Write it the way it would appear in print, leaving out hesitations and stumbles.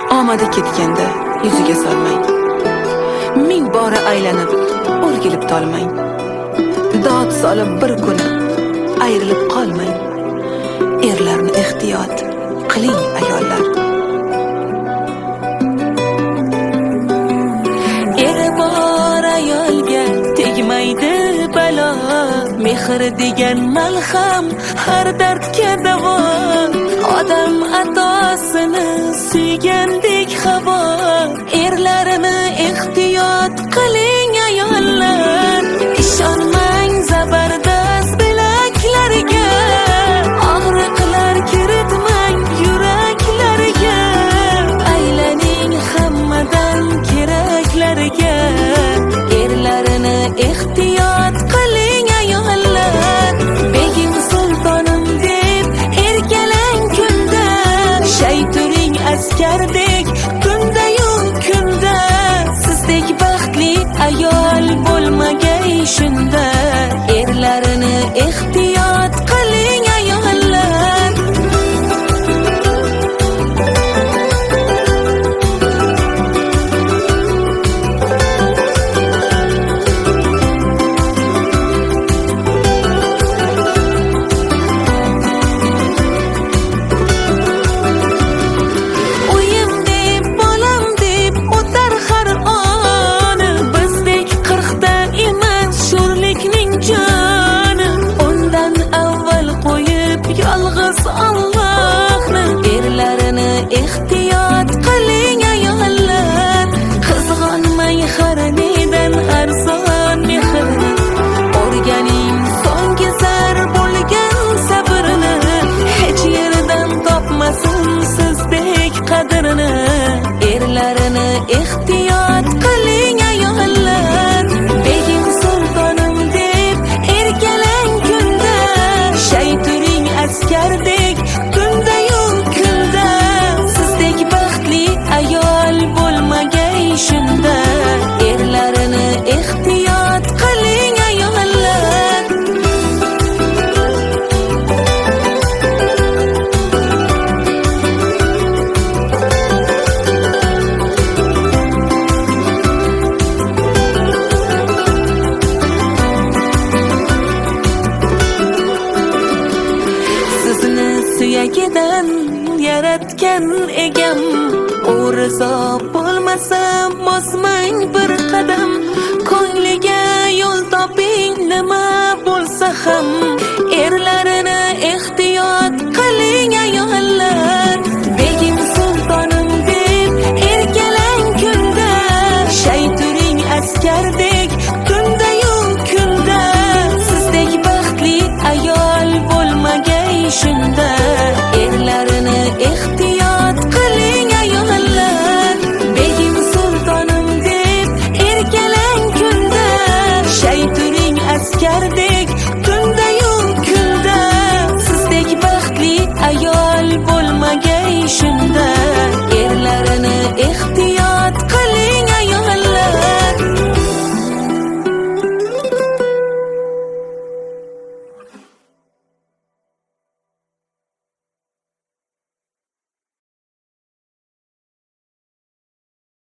omadi ketganda yuziga solmang. Ming bora aylanib o'rgilib tolmang. Dod solib bir kuni ayrilib qolmang. Erlarni ehtiyot qiling ayollar. Eri bor ayolga tegmaydi balo, mehr degan malham har dardga davo. Odam atosini suygandek havo, erlarini ehtiyot qiling ayollar. Ishonmang zabardast bilaklarga, og'riqlar kiritmang yuraklarga. Aylaning hammadan keraklariga, erlarini ehtiyot qiling ayollar. Begim sultonim deb erkalang kunda, shay turing askardek kunda-yu kunda. Sizdek baxtli ayol bo'lmagay shunda, erlarini ehtiyot qiling ayollar. Uyim deb, bolam deb o'tar har on, bizdek 40 ta emas sho'rlikning joni. Undan avval qo'yib yolg'iz Allohni, erlarini ehtiyot qiling ayollar. Qizg'onmang har nedan arzon mehr, o'rganing so'nggi zar bo'lgan sabrni. Hech yerdan topmasin sizdek qadrini, erlarini ehtiyot qiling ayollar. Begim sultonim deb erkalang kunda, shay turing askardek kunda-yu kunda. Sizdek baxtli ayol bo'lmagay shunda, erlarini ehtiyot qiling ayollar. Sizni suyagidan yaratgan egam, u rizo bo'lmasa bosmang bir qadam. Ko'ngliga yo'l toping nima bo'lsa ham, erlarini ehtiyot qiling ayollar. Begim sultonim deb erkalang kunda, shay turing askardek kunda-yu kunda. Sizdek baxtli ayol bo'lmagay shunda, erlarini ehtiyot qiling ayollar. Begim sultonim deb erkalang kunda, shay turing askardek